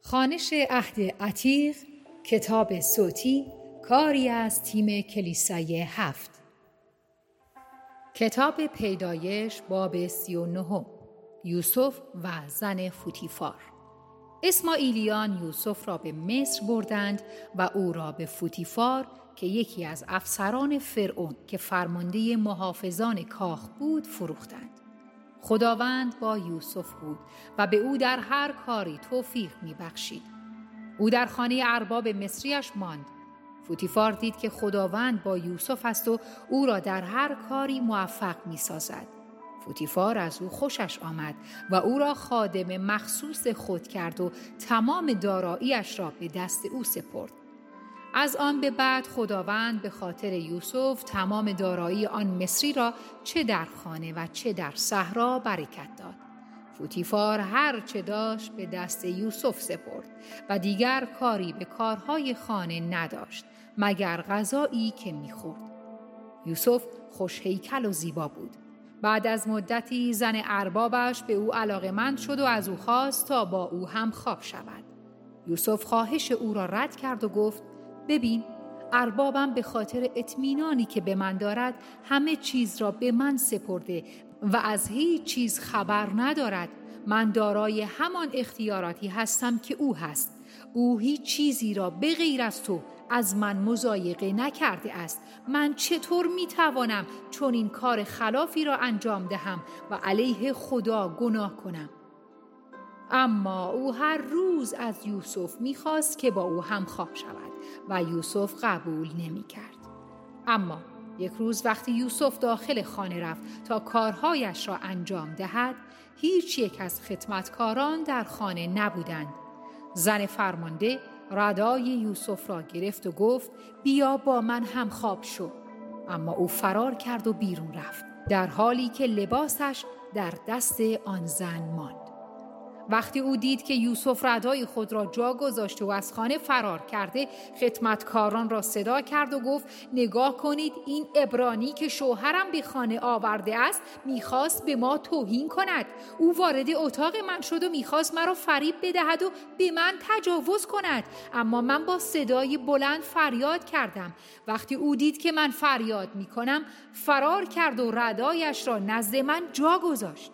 خوانش عهد عتیق، کتاب صوتی، کاری از تیم کلیسای 7. کتاب پیدایش باب 39. یوسف و زن فوتیفار. اسماعیلیان یوسف را به مصر بردند و او را به فوتیفار که یکی از افسران فرعون که فرمانده محافظان کاخ بود فروختند. خداوند با یوسف بود و به او در هر کاری توفیق می‌بخشید. او در خانه ارباب مصریش ماند. فوتیفار دید که خداوند با یوسف است و او را در هر کاری موفق می‌سازد. فوتیفار از او خوشش آمد و او را خادم مخصوص خود کرد و تمام دارایی‌اش را به دست او سپرد. از آن به بعد خداوند به خاطر یوسف تمام دارایی آن مصری را چه در خانه و چه در صحرا برکت داد. فوتیفار هر چه داشت به دست یوسف سپرد و دیگر کاری به کارهای خانه نداشت مگر غذایی که می‌خورد. یوسف خوش هیکل و زیبا بود. بعد از مدتی زن اربابش به او علاقه‌مند شد و از او خواست تا با او هم خواب شود. یوسف خواهش او را رد کرد و گفت: ببین، اربابم به خاطر اطمینانی که به من دارد همه چیز را به من سپرده و از هیچ چیز خبر ندارد. من دارای همان اختیاراتی هستم که او هست. او هیچ چیزی را به غیر از تو از من مضایقه نکرده است. من چطور میتوانم چون این کار خلافی را انجام دهم و علیه خدا گناه کنم؟ اما او هر روز از یوسف می‌خواست که با او همخواب شود و یوسف قبول نمی‌کرد. اما یک روز وقتی یوسف داخل خانه رفت تا کارهایش را انجام دهد، هیچ یک از خدمتکاران در خانه نبودند. زن فرمانده ردای یوسف را گرفت و گفت: بیا با من همخواب شو. اما او فرار کرد و بیرون رفت، در حالی که لباسش در دست آن زن ماند. وقتی او دید که یوسف ردای خود را جا گذاشته و از خانه فرار کرده، خدمتکاران را صدا کرد و گفت: نگاه کنید، این عبرانی که شوهرم به خانه آورده است میخواست به ما توهین کند. او وارد اتاق من شد و میخواست مرا فریب بدهد و به من تجاوز کند. اما من با صدای بلند فریاد کردم. وقتی او دید که من فریاد میکنم، فرار کرد و ردایش را نزد من جا گذاشت.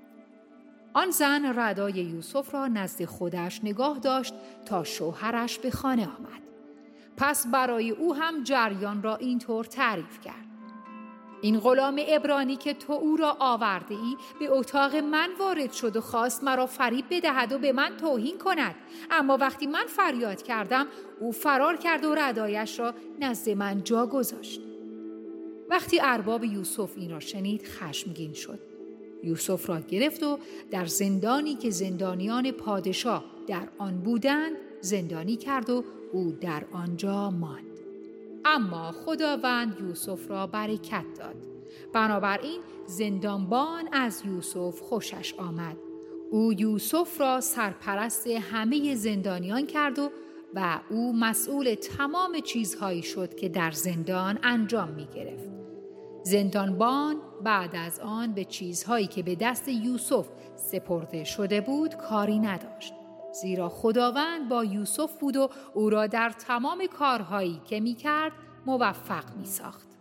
آن زن ردای یوسف را نزد خودش نگاه داشت تا شوهرش به خانه آمد. پس برای او هم جریان را اینطور تعریف کرد: این غلام عبرانی که تو او را آورده ای به اتاق من وارد شد و خواست مرا فریب بدهد و به من توهین کند. اما وقتی من فریاد کردم، او فرار کرد و ردایش را نزد من جا گذاشت. وقتی ارباب یوسف این را شنید خشمگین شد. یوسف را گرفت و در زندانی که زندانیان پادشاه در آن بودند زندانی کرد و او در آنجا ماند. اما خداوند یوسف را برکت داد. بنابراین زندانبان از یوسف خوشش آمد. او یوسف را سرپرست همه زندانیان کرد و او مسئول تمام چیزهایی شد که در زندان انجام می گرفت. زندانبان بعد از آن به چیزهایی که به دست یوسف سپرده شده بود کاری نداشت، زیرا خداوند با یوسف بود و او را در تمام کارهایی که می‌کرد موفق می‌ساخت.